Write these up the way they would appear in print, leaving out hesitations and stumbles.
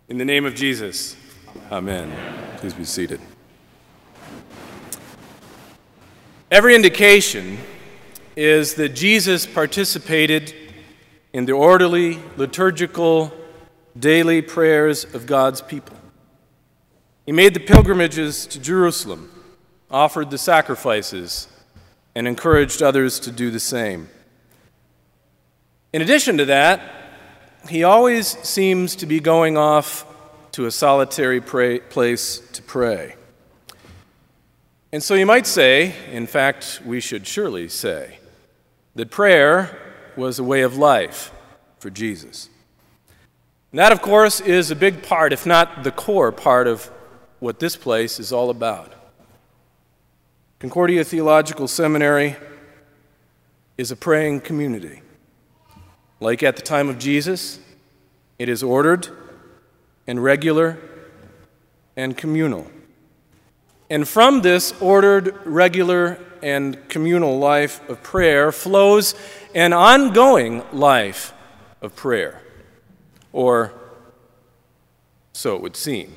In the name of Jesus, amen. Please be seated. Every indication is that Jesus participated in the orderly, liturgical, daily prayers of God's people. He made the pilgrimages to Jerusalem, offered the sacrifices, and encouraged others to do the same. In addition to that, he always seems to be going off to a solitary place to pray. And so you might say, in fact, we should surely say, that prayer was a way of life for Jesus. And that, of course, is a big part, if not the core part, of what this place is all about. Concordia Theological Seminary is a praying community. Like at the time of Jesus, it is ordered and regular and communal. And from this ordered, regular, and communal life of prayer flows an ongoing life of prayer, or so it would seem.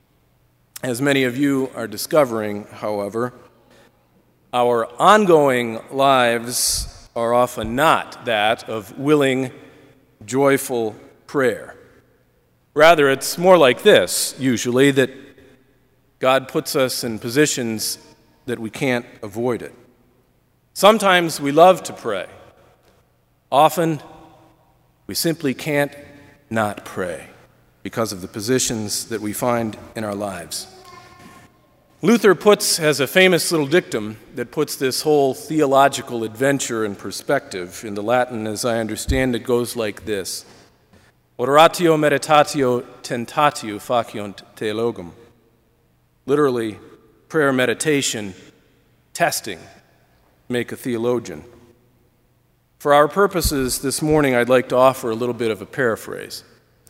As many of you are discovering, however, our ongoing lives are often not that of willing, joyful prayer. Rather, it's more like this, usually, that God puts us in positions that we can't avoid it. Sometimes we love to pray. Often, we simply can't not pray because of the positions that we find in our lives. Luther has a famous little dictum that puts this whole theological adventure in perspective. In the Latin, as I understand it, goes like this: Oratio meditatio tentatio faciunt theologum. Literally, prayer, meditation, testing make a theologian. For our purposes this morning, I'd like to offer a little bit of a paraphrase.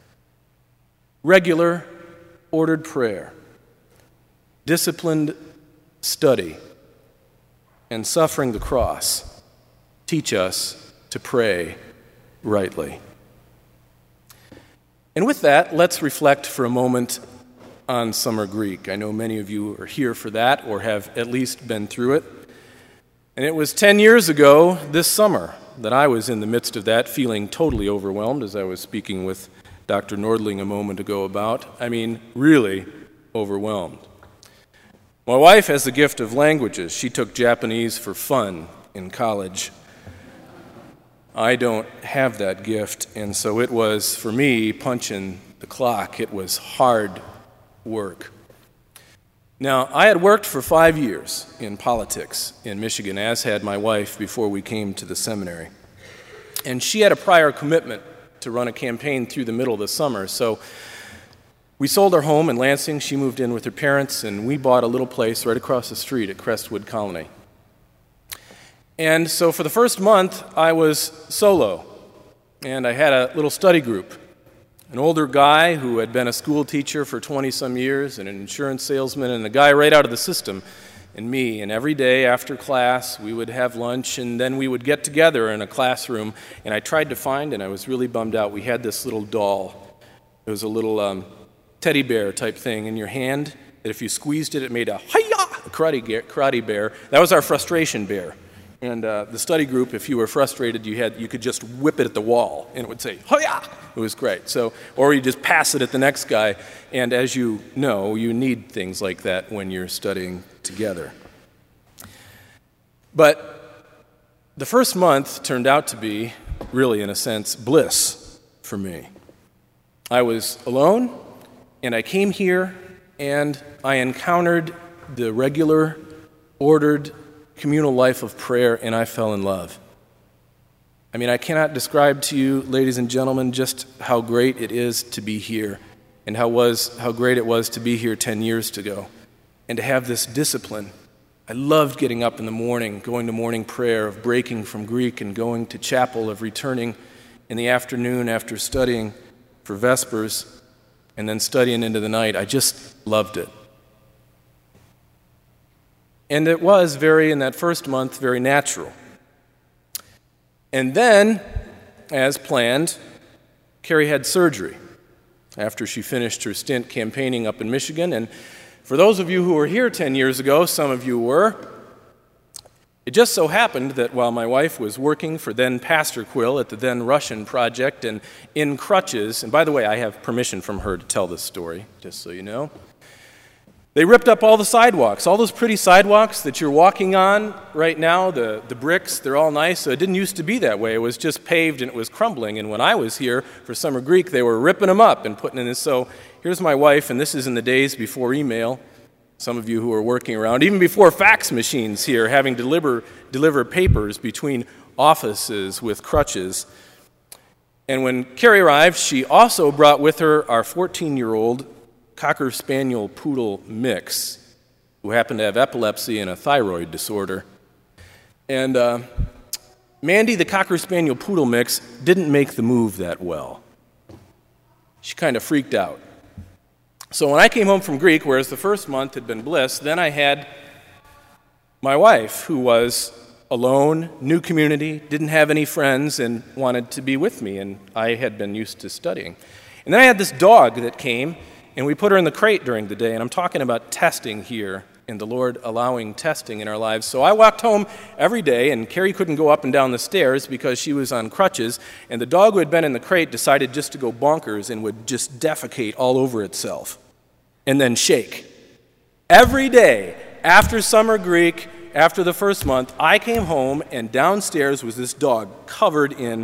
Regular, ordered prayer, disciplined study, and suffering the cross teach us to pray rightly. And with that, let's reflect for a moment on Summer Greek. I know many of you are here for that or have at least been through it. And it was 10 years ago this summer that I was in the midst of that, feeling totally overwhelmed, as I was speaking with Dr. Nordling a moment ago about. I mean, really overwhelmed. My wife has the gift of languages. She took Japanese for fun in college. I don't have that gift, and so it was, for me, punching the clock. It was hard work. Now, I had worked for 5 years in politics in Michigan, as had my wife before we came to the seminary. And she had a prior commitment to run a campaign through the middle of the summer, so we sold our home in Lansing. She moved in with her parents, and we bought a little place right across the street at Crestwood Colony. And so for the first month, I was solo, and I had a little study group. An older guy who had been a school teacher for 20-some years, and an insurance salesman, and a guy right out of the system, and me. And every day after class, we would have lunch, and then we would get together in a classroom, and I tried to find, and I was really bummed out, we had this little doll. It was a little teddy bear type thing in your hand, that if you squeezed it, it made a hi-ya, karate bear. That was our frustration bear. And the study group, if you were frustrated, you could just whip it at the wall, and it would say, hi-ya! It was great. So, or you just pass it at the next guy, and as you know, you need things like that when you're studying together. But the first month turned out to be, really in a sense, bliss for me. I was alone, and I came here, and I encountered the regular, ordered, communal life of prayer, and I fell in love. I mean, I cannot describe to you, ladies and gentlemen, just how great it is to be here, and how great it was to be here 10 years ago, and to have this discipline. I loved getting up in the morning, going to morning prayer, of breaking from Greek and going to chapel, of returning in the afternoon after studying for Vespers, and then studying into the night. I just loved it. And it was in that first month, very natural. And then, as planned, Carrie had surgery. after she finished her stint campaigning up in Michigan. And for those of you who were here 10 years ago, some of you were, it just so happened that while my wife was working for then Pastor Quill at the then Russian Project and in crutches, and by the way, I have permission from her to tell this story, just so you know, they ripped up all the sidewalks, all those pretty sidewalks that you're walking on right now, the bricks, they're all nice. So it didn't used to be that way. It was just paved and it was crumbling. And when I was here for Summer Greek, they were ripping them up and putting in this. So here's my wife, and this is in the days before email. Some of you who are working around, even before fax machines here, having to deliver papers between offices with crutches. And when Carrie arrived, she also brought with her our 14-year-old Cocker Spaniel Poodle mix, who happened to have epilepsy and a thyroid disorder. And Mandy, the Cocker Spaniel Poodle mix, didn't make the move that well. She kind of freaked out. So when I came home from Greek, whereas the first month had been bliss, then I had my wife, who was alone, new community, didn't have any friends, and wanted to be with me, and I had been used to studying. And then I had this dog that came, and we put her in the crate during the day, and I'm talking about testing here, and the Lord allowing testing in our lives. So I walked home every day, and Carrie couldn't go up and down the stairs because she was on crutches, and the dog who had been in the crate decided just to go bonkers and would just defecate all over itself and then shake. Every day after Summer Greek, after the first month, I came home, and downstairs was this dog covered in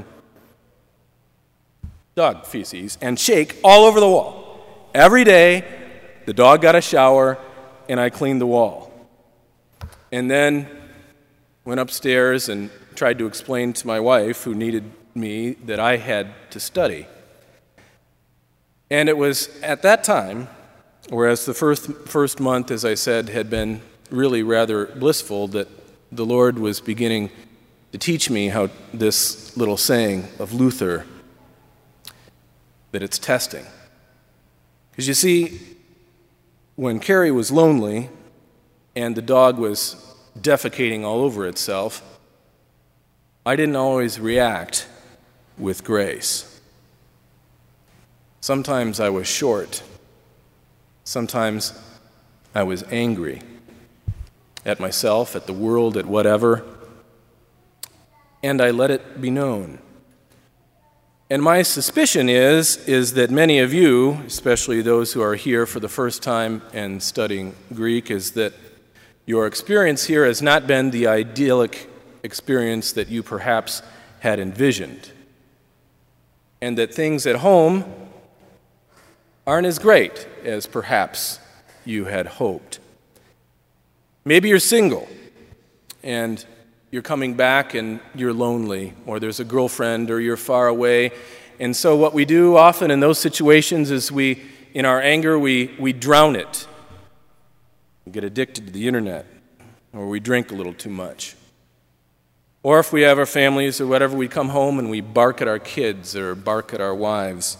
dog feces and shake all over the wall. Every day, the dog got a shower, and I cleaned the wall. And then went upstairs and tried to explain to my wife, who needed me, that I had to study. And it was at that time, whereas the first month, as I said, had been really rather blissful, that the Lord was beginning to teach me how this little saying of Luther, that it's testing. Because you see, when Carrie was lonely and the dog was defecating all over itself, I didn't always react with grace. Sometimes I was short. Sometimes I was angry at myself, at the world, at whatever, and I let it be known. And my suspicion is that many of you, especially those who are here for the first time and studying Greek, is that your experience here has not been the idyllic experience that you perhaps had envisioned, and that things at home aren't as great as perhaps you had hoped. Maybe you're single, and you're coming back and you're lonely, or there's a girlfriend, or you're far away. And so what we do often in those situations is in our anger, we drown it. We get addicted to the internet, or we drink a little too much. Or if we have our families or whatever, we come home and we bark at our kids or bark at our wives.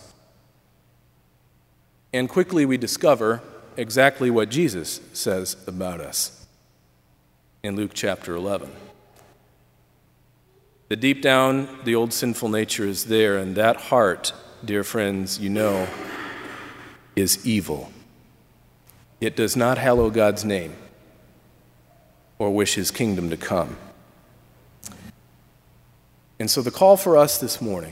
And quickly we discover exactly what Jesus says about us in Luke chapter 11. That deep down, the old sinful nature is there, and that heart, dear friends, you know, is evil. It does not hallow God's name or wish his kingdom to come. And so the call for us this morning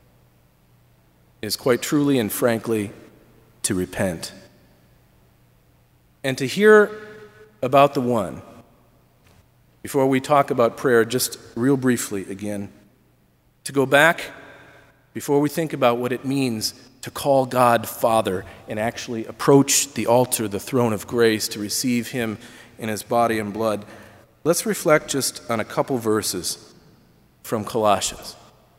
is quite truly and frankly to repent and to hear about the one. Before we talk about prayer, just real briefly again, to go back before we think about what it means to call God Father and actually approach the altar, the throne of grace, to receive him in his body and blood. Let's reflect just on a couple verses from Colossians.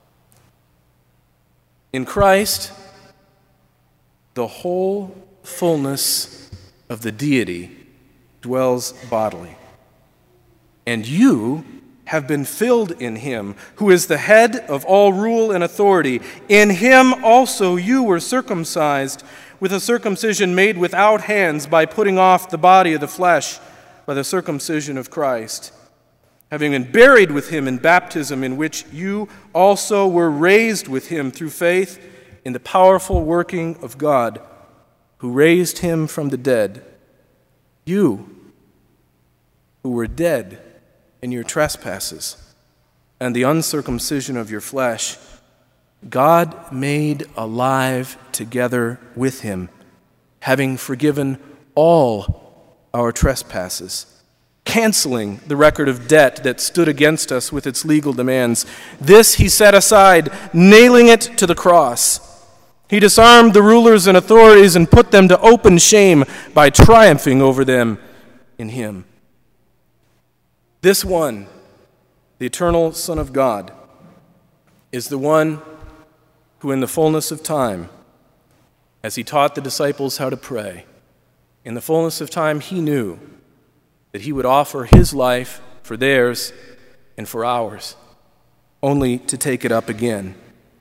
In Christ, the whole fullness of the deity dwells bodily. And you have been filled in him, who is the head of all rule and authority. In him also you were circumcised with a circumcision made without hands, by putting off the body of the flesh by the circumcision of Christ, having been buried with him in baptism, in which you also were raised with him through faith in the powerful working of God who raised him from the dead, you who were dead in your trespasses and the uncircumcision of your flesh, God made alive together with him, having forgiven all our trespasses, canceling the record of debt that stood against us with its legal demands. This he set aside, nailing it to the cross. He disarmed the rulers and authorities and put them to open shame by triumphing over them in him. This one, the eternal Son of God, is the one who in the fullness of time, as he taught the disciples how to pray, in the fullness of time he knew that he would offer his life for theirs and for ours, only to take it up again.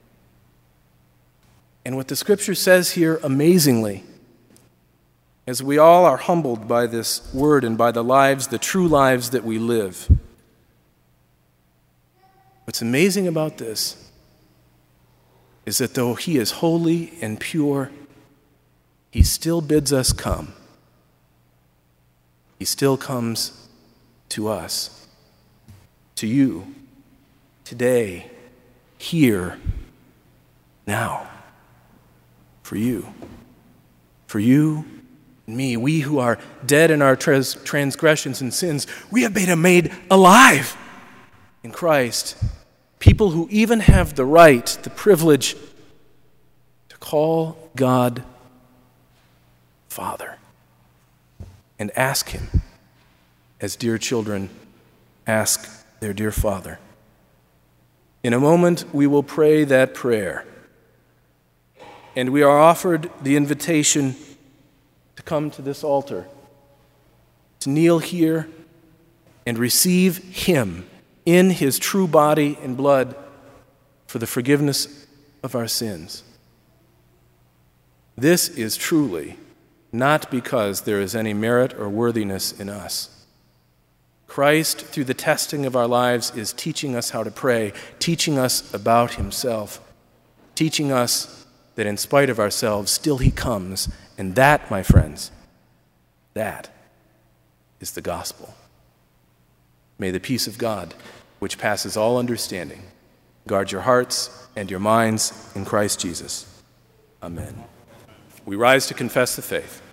And what the Scripture says here amazingly, as we all are humbled by this word and by the lives, the true lives that we live, what's amazing about this is that though he is holy and pure, he still bids us come. He still comes to us, to you, today, here, now, for you and me. We who are dead in our transgressions and sins, we have been made alive in Christ. People who even have the right, the privilege to call God Father and ask him as dear children ask their dear Father. In a moment, we will pray that prayer, and we are offered the invitation to come to this altar, to kneel here and receive him in his true body and blood for the forgiveness of our sins. This is truly not because there is any merit or worthiness in us. Christ, through the testing of our lives, is teaching us how to pray, teaching us about himself, teaching us that in spite of ourselves, still he comes. And that, my friends, that is the gospel. May the peace of God, which passes all understanding, guard your hearts and your minds in Christ Jesus. Amen. We rise to confess the faith.